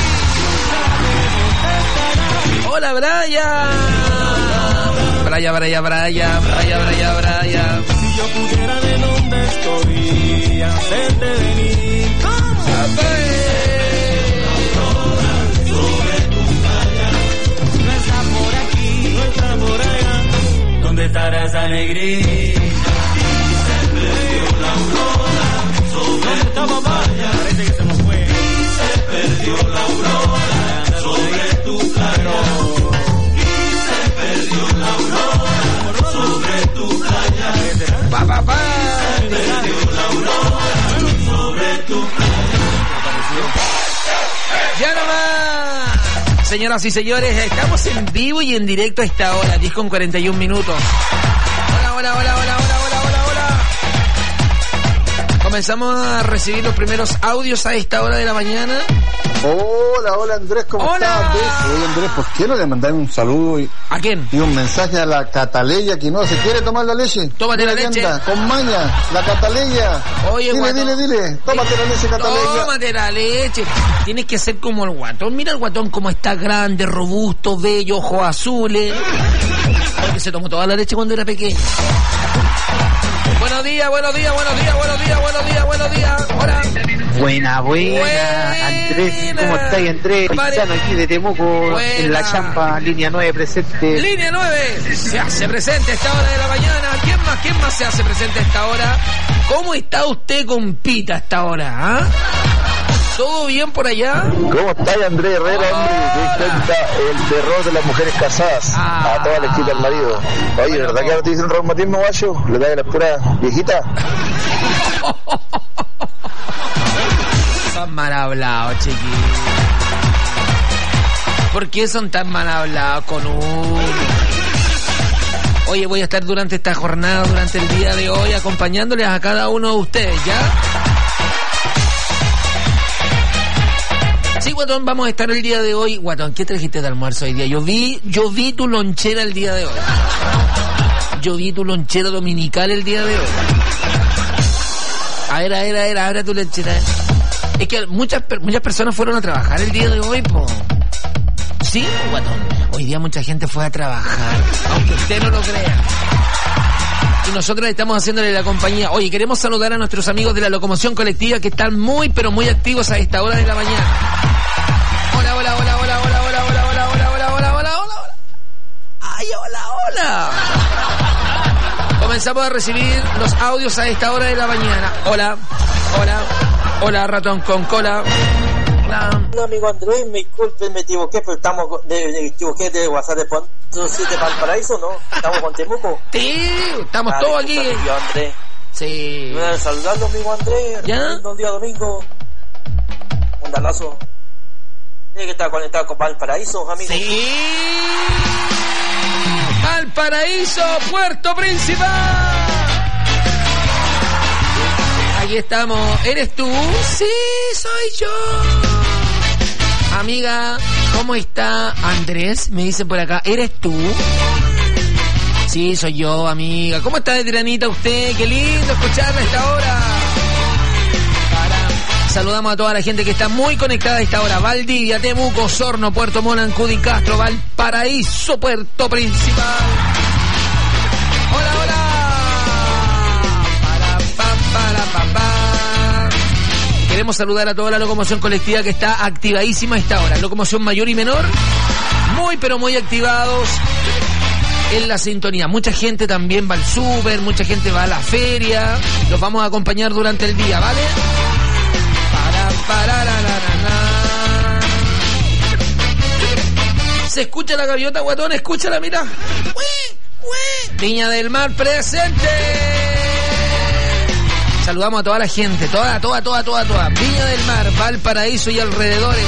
Hola, Brian. Brian, Brian, Brian, Brian, Brian, Brian. Si yo pudiera de donde estoy hacerte venir. ¿Dónde estará esa alegría? Se perdió la aurora sobre esta papaya. Parece que se nos fue. Se perdió la aurora sobre tu playa. Se perdió la aurora sobre tu playa. Pa, pa, pa. Se perdió la aurora sobre tu playa. Ya nomás. Señoras y señores, estamos en vivo y en directo a esta hora, diez con cuarenta y un minutos. Hola, hola, hola, hola, hola, hola, hola, hola. Comenzamos a recibir los primeros audios a esta hora de la mañana. Hola, hola Andrés, ¿cómo hola. estás Andrés? Oye Andrés, ¿por qué no le mandar un saludo y, ¿a quién? Y un mensaje a la Cataleya que no se quiere tomar la leche? Tómate la leche. Anda, con maña, la Cataleya. Oye, dile, guatón. dile, dile, tómate la leche Cataleya. Tómate la leche. Tienes que ser como el guatón. Mira el guatón como está grande, robusto, bello, ojos azules. Porque se tomó toda la leche cuando era pequeño. Buenos días, buenos días, buenos días, buenos días, buenos días, buenos días. Hola. Buena, buena, buena. Andrés, ¿cómo estáis Andrés? Paisano aquí de Temuco, buena. En la champa, línea nueve presente. Línea nueve, se hace presente a esta hora de la mañana. ¿Quién más, quién más se hace presente a esta hora? ¿Cómo está usted, compita, a esta hora? ¿Ah? ¿Todo bien por allá? ¿Cómo estás, Andrés Herrera, hombre? ¿Te cuenta el terror de las mujeres casadas? Ah. A todas les quita el marido. Oye, bueno, ¿verdad que ahora te dicen reumatismo, guacho? ¿Le da de las puras viejitas? Son mal hablados, chiquillos. ¿Por qué son tan mal hablados con uno? Oye, voy a estar durante esta jornada, durante el día de hoy, acompañándoles a cada uno de ustedes, ¿ya? Sí, Guatón, vamos a estar el día de hoy. Guatón, ¿qué trajiste de almuerzo hoy día? Yo vi, yo vi tu lonchera el día de hoy. Yo vi tu lonchera dominical el día de hoy. A ver, a ver, a ver, abre tu lonchera. Es que muchas, muchas personas fueron a trabajar el día de hoy, po. Sí, Guatón. Hoy día mucha gente fue a trabajar, aunque usted no lo crea. Y nosotros estamos haciéndole la compañía. Oye, queremos saludar a nuestros amigos de la locomoción colectiva que están muy, pero muy activos a esta hora de la mañana. Hola, hola, hola, hola, hola, hola, hola, hola, hola, hola, hola, hola, hola. Ay, hola, hola. Comenzamos a recibir los audios a esta hora de la mañana. Hola, hola, hola, ratón con cola. Hola. No, amigo Andrés, me disculpen, me equivoqué, pero estamos de, de, equivoqué de WhatsApp de Punto siete Valparaíso, ¿no? Estamos con Temuco. Sí, estamos ah, todos aquí. Amigo Andrés. Sí. Me voy a saludarlo, amigo Andrés. ¿Ya? Un día domingo. Un dalazo. Tiene que estar conectado con Valparaíso, amigo. Sí. Valparaíso, Puerto Principal. Aquí estamos. ¿Eres tú? Sí, soy yo. Amiga, ¿cómo está Andrés? Me dicen por acá. ¿Eres tú? Sí, soy yo, amiga. ¿Cómo está de tiranita usted? Qué lindo escucharla a esta hora. Para... Saludamos a toda la gente que está muy conectada a esta hora. Valdivia, Temuco, Osorno, Puerto Montt, Cudi, Castro, Valparaíso, Puerto Principal. Hola, hola. Queremos saludar a toda la locomoción colectiva que está activadísima a esta hora. Locomoción mayor y menor, muy pero muy activados en la sintonía. Mucha gente también va al súper, mucha gente va a la feria. Los vamos a acompañar durante el día, ¿vale? Para, para, la, la, la, la. ¿Se escucha la gaviota, Guatón? Escúchala, mira. Viña del Mar presente. Saludamos a toda la gente, toda, toda, toda, toda, toda. Viña del Mar, Valparaíso y alrededores.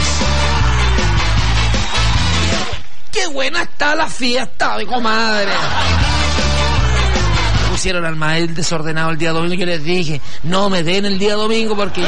¡Qué buena está la fiesta, mi comadre! Pusieron al mael desordenado el día domingo y yo les dije, no me den el día domingo porque yo...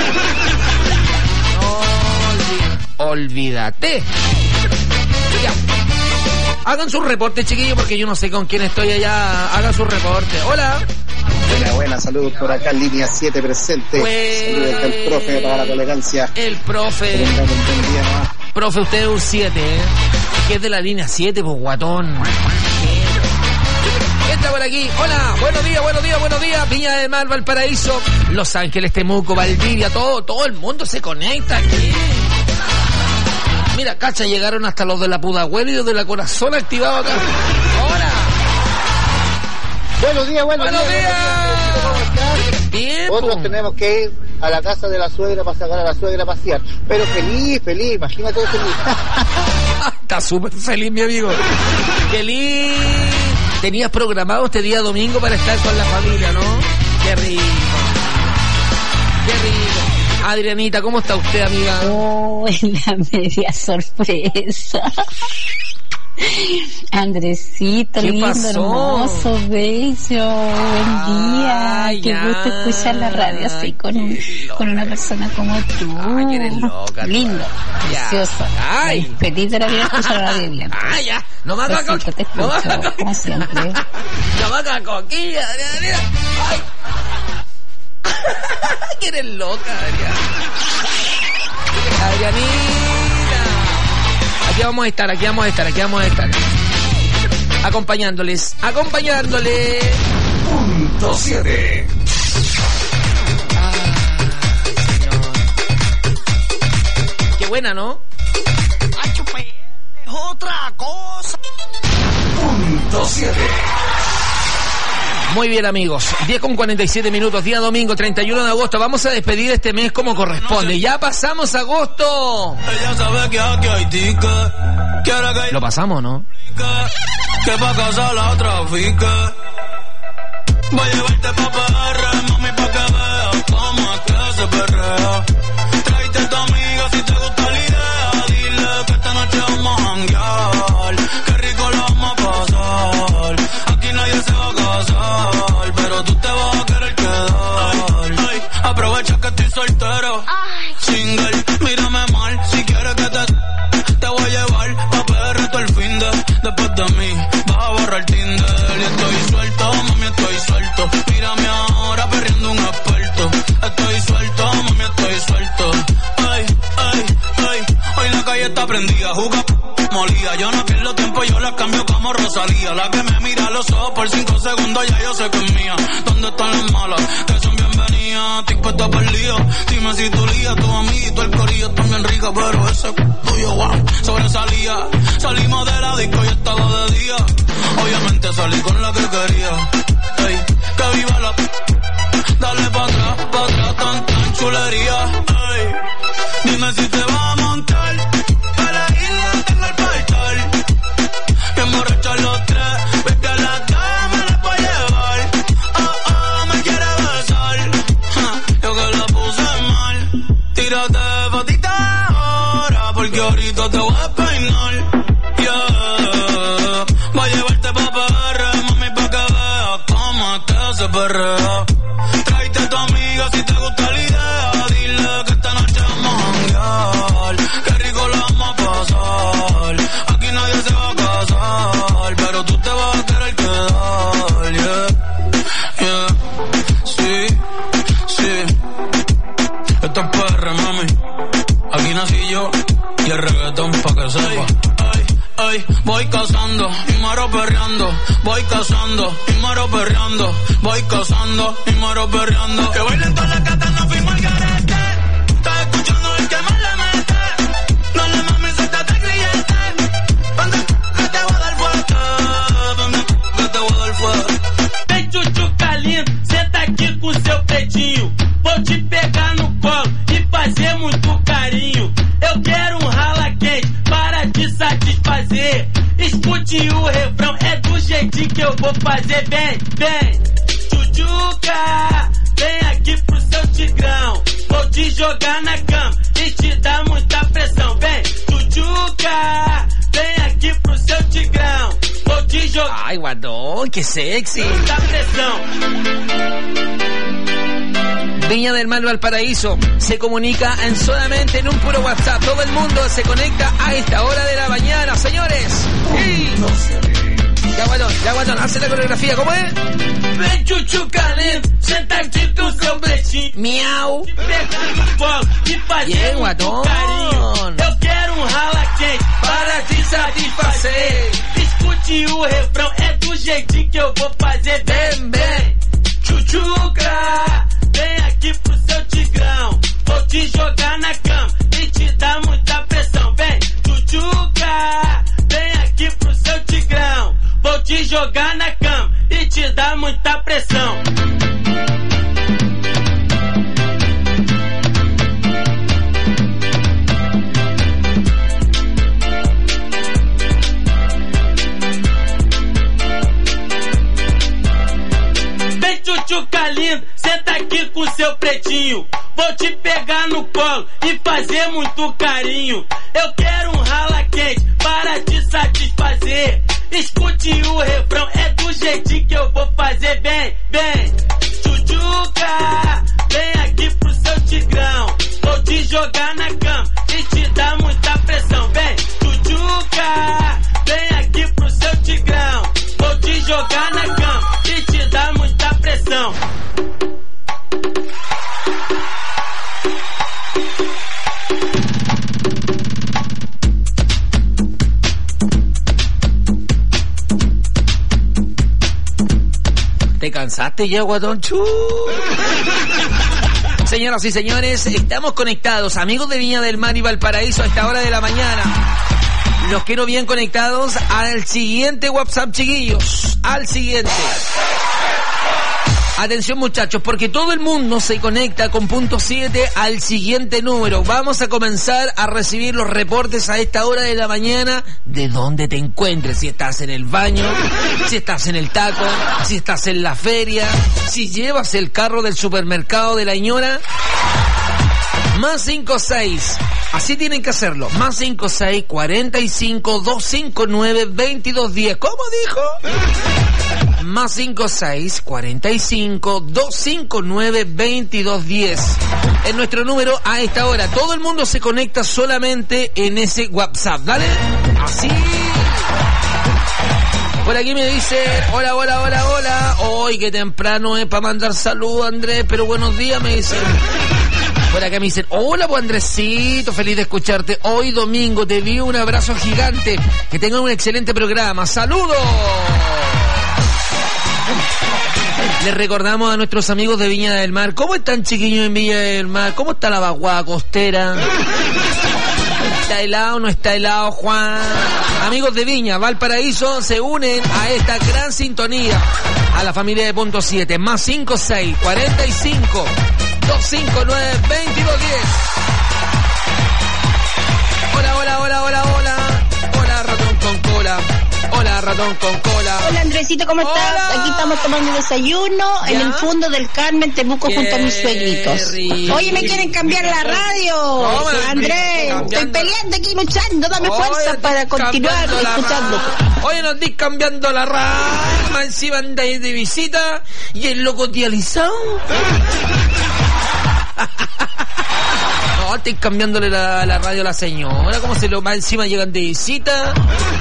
No, olvídate. Ya. Hagan su reporte, chiquillos, porque yo no sé con quién estoy allá. Hagan su reporte. Hola. Buena, buena, saludos por acá, línea siete presente. Pues... Saludos del profe para la tolerancia. El profe. Profe, usted es un siete, ¿eh? Que es de la línea siete, pues guatón. Entra por aquí. Hola, buenos días, buenos días, buenos días. Viña del Mar, Valparaíso, Los Ángeles, Temuco, Valdivia, todo, todo el mundo se conecta aquí. Mira, cacha, llegaron hasta los de la Pudahuel y los de la Corazón activados acá. Ahora. Buenos días, buenos, buenos días. días. Bien. Nosotros tenemos que ir a la casa de la suegra para sacar a la suegra a pasear. Pero feliz, feliz, imagínate feliz. Está súper feliz, mi amigo. Feliz. Tenías programado este día domingo para estar con la familia, ¿no? Qué rico. Qué rico. Adrianita, ¿cómo está usted, amiga? Oh, la media sorpresa. Andresito, lindo, pasó? Hermoso, bello, buen día. Ay, qué gusto escuchar la radio así con un, con una persona como tú. Ay, eres loca. Lindo, ya. Precioso. Ay. Feliz de la vida escuchar la radio bien. Ay, ya. No me hagas coquilla. Te escucho, no me hagas como siempre. No me hagas coquilla, Adriana. Ay. Que eres loca, Adriana. Adrianita. Aquí vamos a estar, aquí vamos a estar, aquí vamos a estar. Acompañándoles, acompañándoles. Punto siete. Ah, señor. Qué buena, ¿no? H P N es otra cosa. Punto siete. Muy bien, amigos, diez con cuarenta y siete minutos, día domingo treinta y uno de agosto. Vamos a despedir este mes como corresponde. Ya pasamos agosto. Ella sabe que aquí hay ticket. Quiere que lo pasamos, ¿no? Que pa' casa la trafique. Voy a llevarte pa' P R, mami, pa' que veas cómo es que se perrea. Tráete a tu amiga si te gusta la idea. Dile que esta noche vamos a janguear. Qué rico lo vamos a pasar. Aquí nadie se va a casar, pero tú te vas a querer quedar. Ay, ay, aprovecha que estoy soltero. Ay. Single, mírame mal. Si quieres que te, te voy a llevar pa' P R todo el fin de. Después de mí, vas a borrar Tinder. Y estoy suelto, mami, estoy suelto. Mírame ahora perreando un experto. Estoy suelto, mami, estoy suelto. Ay, ay, ay. Hoy la calle está prendida, juga molida. Yo no pierdo tiempo, yo la cambio como Rosalía. La que me mira a los ojos por cinco segundos, ya yo sé que es mía. ¿Dónde están las malas? Que son bienvenidas. Estoy puesta para el lío. Dime si tu lía, tu amiguito, el corillo están bien rica, pero ese tuyo, wow, sobresalía. Salimos de la disco y estaba de día. Obviamente salí con la que quería. Ey, que viva la... Dale pa' atrás, pa' atrás, tan, tan chulería. Ey, dime si te vas a montar. A la isla tengo el portal. Que emborrachar los tres. Vete a la cama, la puedo llevar. Oh, oh, me quiere besar. Ja, yo que la puse mal. Tírate fotita ahora, porque ahorita te voy a peinar. Yeah. Voy a llevarte pa' P R, mami, pa' que veas cómo es que se perrea. Tráete a tu amiga si te gusta la idea. Dile que esta noche vamos a janguear. Qué rico la vamos a pasar. Aquí nadie se va a casar, pero tú te vas a querer quedar. Yeah, yeah. Sí, sí. Esto es P R, mami. Aquí nací yo y el reggaetón pa' que sepa. Ay, voy cazando y muero perreando. Voy cazando y muero perreando. Voy cazando y muero perreando. Que bailen todas las gatas, no fuimos al garete. Estás escuchando el que más le mete. No le mames, suéltate el grillete. Pande que te voy a dar fuerte. Pande que te voy a dar fuerte. Vem tchutchuca lindo, senta aqui com seu peitinho. Vou te pegar no colo e fazer muito carinho. Eu quero um rala quente para te satisfazer. Escute o refrão, é do jeitinho que eu vou fazer. Vem, vem, tchutchuca, vem aqui jogar na cama e te dar muita pressão. Vem, tchutchuca, vem aqui pro seu tigrão. Vou te jogar. Ay, guatón, qué sexy. Muita pressão. Viña del Mar, Valparaíso se comunica en solamente en un puro WhatsApp. Todo el mundo se conecta a esta hora de la mañana, señores. ¡Sí! Ya, guatón, ya, guatón, hace la coreografía, ¿cómo es? Vem, tchutchuca, senta aqui com seu pretinho. Miau. Te pegar no colo e fazer Bien, muito guatón. carinho. Eu quero um rala quente para te satisfazer. Escute o refrão, é do jeitinho que eu vou fazer. Bem, bem, tchutchuca, vem aqui pro seu tigrão. Vou te jogar na cama e te dar muita pressão. Vem, tchutchuca, vem aqui pro seu tigrão. Vou te jogar na cama e te dar muita pressão. Vem, tchutchuca lindo, senta aqui com seu pretinho. Vou te pegar no colo e fazer muito carinho. Eu quero um rala quente para te satisfazer. Escute o refrão, é do jeitinho que eu vou fazer. Bem, bem, tchutchuca, vem aqui pro seu tigrão. Vou te jogar na cama e te dar muita pressão. Vem, tchutchuca, vem aqui pro seu tigrão. Vou te jogar na cama e te dar muita pressão. ¿Te cansaste ya, guatón? Chu. Señoras y señores, estamos conectados, amigos de Viña del Mar y Valparaíso, a esta hora de la mañana. Los quiero bien conectados al siguiente WhatsApp, chiquillos. Al siguiente. Atención, muchachos, porque todo el mundo se conecta con punto siete al siguiente número. Vamos a comenzar a recibir los reportes a esta hora de la mañana de dónde te encuentres. Si estás en el baño, si estás en el taco, si estás en la feria, si llevas el carro del supermercado de la ñora. Más cinco seis. Así tienen que hacerlo. Más cinco seis, cuarenta y cinco, doscientos cincuenta y nueve, veintidós diez. ¿Cómo dijo? Más cinco seis, cuarenta y cinco, doscientos cincuenta y nueve, veintidós diez. Es nuestro número a esta hora. Todo el mundo se conecta solamente en ese WhatsApp. ¿Dale? Así. Por aquí me dice, hola, hola, hola, hola. Hoy qué temprano es para mandar saludos, Andrés, pero buenos días, me dicen. Por acá me dicen, hola, pues Andresito, feliz de escucharte. Hoy domingo te vi, un abrazo gigante. Que tengan un excelente programa. ¡Saludos! Les recordamos a nuestros amigos de Viña del Mar. ¿Cómo están, chiquillos, en Viña del Mar? ¿Cómo está la vaguada costera? ¿Está helado o no está helado, Juan? Amigos de Viña, Valparaíso, se unen a esta gran sintonía. A la familia de punto siete. Más cinco seis, cuarenta y cinco, doscientos cincuenta y nueve, veintidós diez. Hola, hola, hola, hola, hola. Hola, ratón con cola. Hola, ratón con cola. Hola, Andresito, ¿cómo estás? Hola. Aquí estamos tomando desayuno ¿Ya? en el fondo del Carmen, Temuco, Qué junto a mis suegritos. rico. Oye, me quieren cambiar la radio. ¿Cómo me Andrés, cambiando? estoy peleando aquí luchando. Dame Oye, fuerza estoy para continuar cambiando la escuchando. ra- Oye, nos di cambiando la rama, encima andáis de visita y el loco dializado. No, estoy cambiándole la, la radio a la señora. ¿Cómo se lo va encima? Llegan de visita.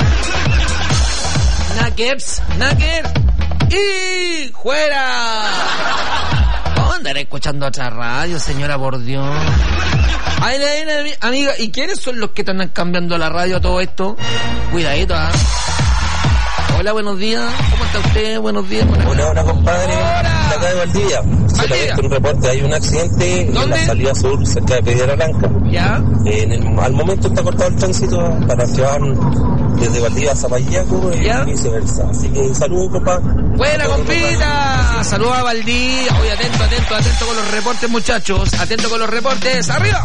Nuggets, Nuggets y fuera. ¿Cómo andaré escuchando otra radio, señora, por Dios? Ay, ay, ay, amiga, ¿y quiénes son los que están cambiando la radio a todo esto? Cuidadito, ¿ah? Hola, buenos días. ¿Cómo está usted? Buenos días. Buenas Hola, hola, compadre. Hola. De acá de Valdivia. Se Valdivia. le ha visto un reporte. Hay un accidente ¿Dónde? en la salida sur, cerca de Piedra Blanca. ¿Ya? En el, al momento está cortado el tránsito para que van desde Valdivia a Zapayaco y ¿Ya? viceversa. Así que saludos, compa. Buena, compita. Saludos a Valdivia. Oye, atento, atento, atento con los reportes, muchachos. Atento con los reportes. ¡Arriba!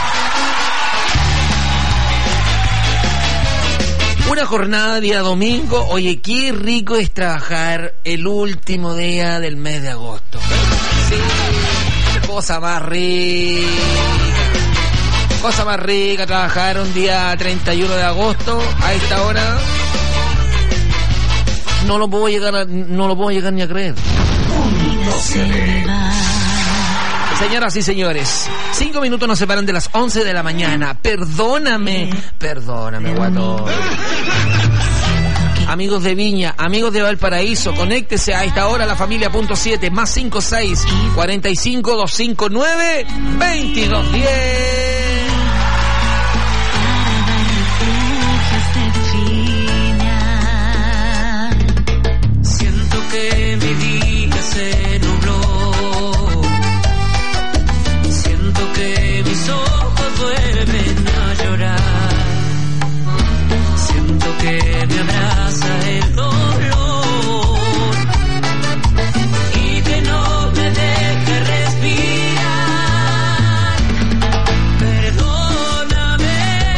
Una jornada día domingo. Oye, qué rico es trabajar el último día del mes de agosto. Sí, cosa más rica. Cosa más rica, trabajar un día treinta y uno de agosto a esta hora. No lo puedo llegar a, no lo puedo llegar ni a creer. Señoras y señores, cinco minutos nos separan de las once de la mañana. Perdóname, perdóname, guato. Amigos de Viña, amigos de Valparaíso, conéctese a esta hora a la familia punto siete, más cinco seis, cuarenta y cinco, doscientos cincuenta y nueve, veintidós diez. Siento que mi día se nubló. Siento que mis ojos vuelven a llorar. Siento que me abraza el dolor y que no me deja respirar. Perdóname,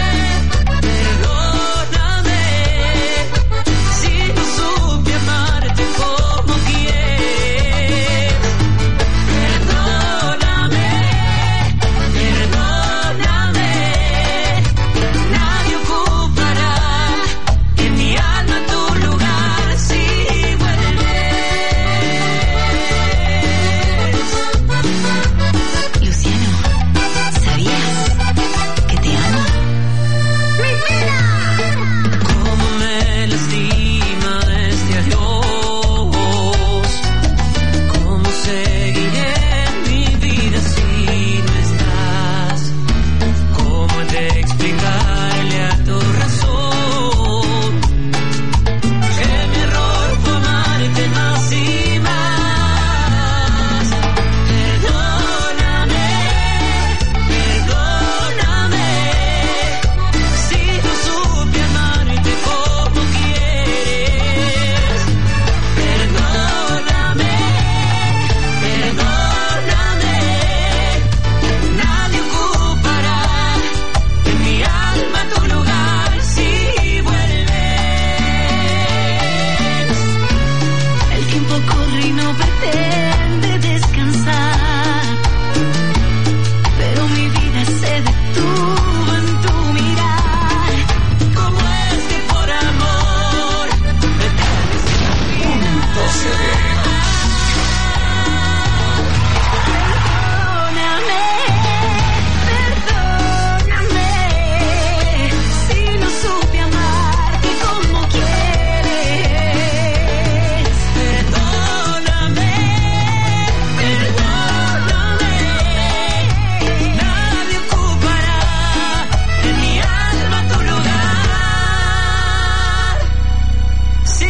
perdóname, si no supe amarte como quieres. Perdóname, perdóname, nadie ocupará en mi alma tu lugar si vuelves. Luciano, ¿sabías que te amo? ¡Mi vida! Cómo me lastima este adiós. Cómo seguiré mi vida si no estás. Cómo he de explicarle a tu razón que mi error fue amarte más y más. Perdóname, perdóname, si no supe amarte como quieres. Perdóname, perdóname, nadie ocupará en mi alma tu lugar si vuelves. El tiempo corre y no pretende descansar, pero mi vida se detuvo en tu mirar. ¿Cómo es que por amor me traes Punto C D. Perdóname, perdóname, si no supe amarte como quieres. Perdóname, perdóname, nadie ocupará en mi alma tu lugar si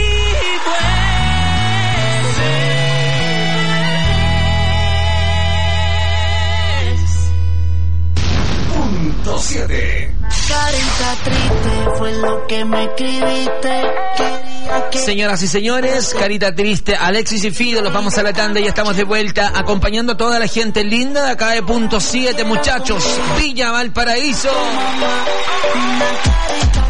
vuelves. Punto siete. Carita triste fue lo que me escribiste. Quería que Señoras y señores, carita triste, Alexis y Fido, los vamos a la tanda y ya estamos de vuelta acompañando a toda la gente linda de acá de Punto siete, muchachos, Villa Valparaíso. una carita